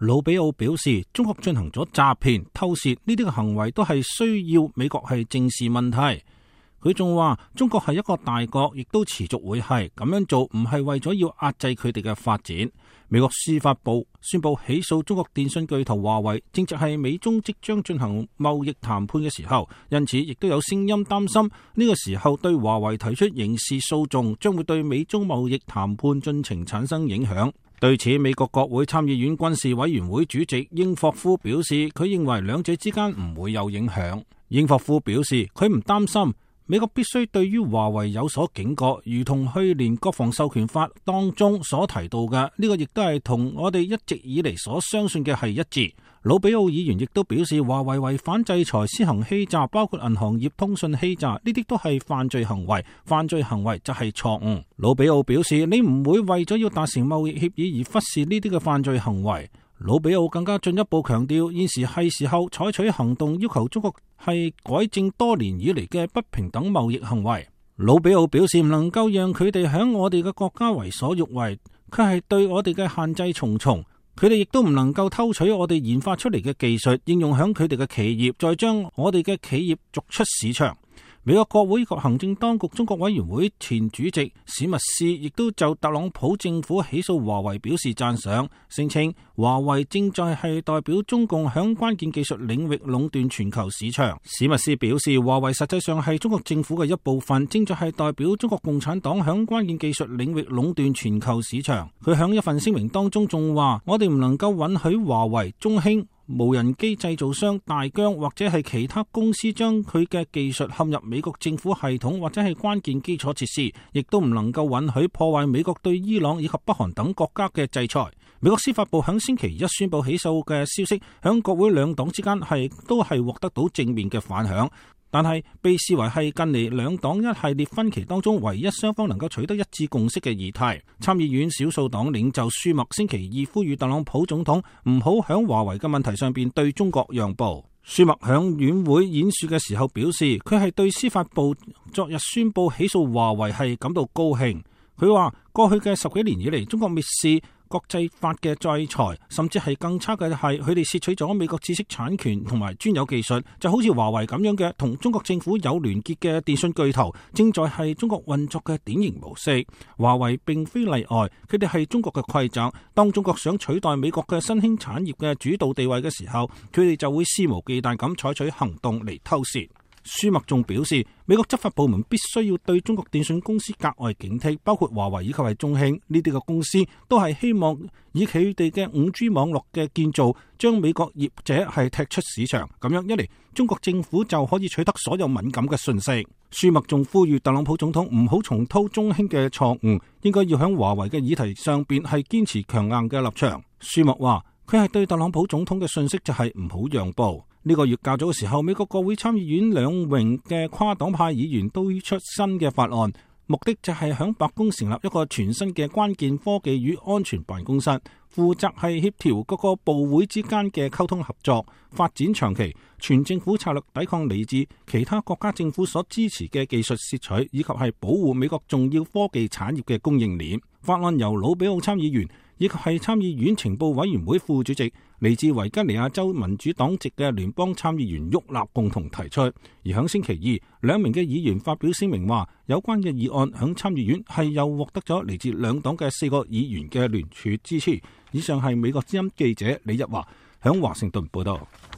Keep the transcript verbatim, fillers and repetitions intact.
魯比奧表示，中國進行咗詐騙、偷竊呢啲嘅行為都係需要美國係正視問題。佢仲話，中國係一個大國，亦都持續會係咁樣做，唔係為咗要壓制佢哋嘅發展。美國司法部宣布起訴中國電信巨頭華為，正值係美中即將進行貿易談判嘅時候，因此亦都有聲音擔心呢個時候對華為提出刑事訴訟，將會對美中貿易談判進程產生影響。對此，美國國會參議院軍事委員會主席英霍夫表示，佢認為兩者之間唔會有影響。英霍夫表示，佢唔擔心。美國必須對於華為有所警覺，如同去年國防授權法當中所提到嘅，呢、這個亦都係同我哋一直以嚟所相信嘅係一致。魯比奧議員亦都表示，華為違反制裁施行欺詐，包括銀行業通訊欺詐，呢啲都係犯罪行為，犯罪行為就係錯誤。魯比奧表示，你唔會為咗要達成貿易協議而忽視呢啲嘅犯罪行為。魯比奧更加進一步強調，現時係時候採取行動，要求中國係改正多年以嚟嘅不平等貿易行為。魯比奧表示，唔能夠讓佢哋響我哋嘅國家為所欲為，佢係對我哋嘅限制重重。佢哋亦都唔能夠偷取我哋研發出嚟嘅技術，應用響佢哋嘅企業，再將我哋嘅企業逐出市場。美國國會及行政當局中國委員會前主席史密斯亦都就特朗普政府起訴華為表示讚賞，聲稱華為正在係代表中共響關鍵技術領域壟斷全球市場。史密斯表示，華為實際上係中國政府嘅一部分，正在係代表中國共產黨響關鍵技術領域壟斷全球市場。佢響一份聲明當中仲話，我哋唔能夠允許華為、中興、無人機製造商大疆或者係其他公司將佢嘅技術陷入美國政府系統或者係關鍵基礎設施，亦都唔能夠允許破壞美國對伊朗以及北韓等國家嘅制裁。美國司法部響星期一宣布起訴嘅消息，響國會兩黨之間係都係獲得到正面嘅反響。但係被視為係近嚟兩黨一系列分歧當中唯一雙方能夠取得一致共識嘅議題。參議院少數黨領袖舒默星期二呼籲特朗普總統唔好響華為嘅問題上邊對中國讓步。舒默響院會演說嘅時候表示，佢係對司法部昨日宣布起訴華為係感到高興。佢話過去嘅十幾年以嚟，中國蔑視國際法嘅制裁，甚至係更差嘅係佢哋竊取咗美國知識產權同埋專有技術，就好似華為咁樣嘅同中國政府有聯結嘅電信巨頭，正在係中國運作嘅典型模式。華為並非例外，佢哋係中國嘅規則。當中國想取代美國嘅新興產業嘅主導地位嘅時候，佢哋就會肆無忌憚咁採取行動嚟偷竊。舒默仲表示，美國執法部門必須要對中國電信公司格外警惕，包括華為以及係中興呢啲嘅公司，都係希望以佢哋嘅五 G 網絡嘅建造，將美國業者係踢出市場。咁樣一嚟，中國政府就可以取得所有敏感嘅信息。舒默仲呼籲特朗普總統唔好重蹈中興嘅錯誤，應該要喺華為嘅議題上邊係堅持強硬嘅立場。舒默話，佢係對特朗普總統嘅信息就係唔好讓步。呢個月較早嘅時候，美國國會參議院兩名嘅跨黨派議員都出新嘅法案，目的就係響白宮成立一個全新嘅關鍵科技與安全辦公室，負責係協調各個部會之間嘅溝通合作，發展長期全政府策略，抵抗嚟自其他國家政府所支持嘅技術竊取，以及係保護美國重要科技產業嘅供應鏈。法案由魯比奧參議員以及係參議院情報委員會副主席嚟自維吉尼亞州民主黨籍嘅聯邦參議員沃納共同提出。而響星期二，兩名嘅議員發表聲明話，有關嘅議案響參議院係又獲得咗嚟自兩黨嘅四個議員嘅聯署支持。以上係美國之音記者李日華響華盛頓報道。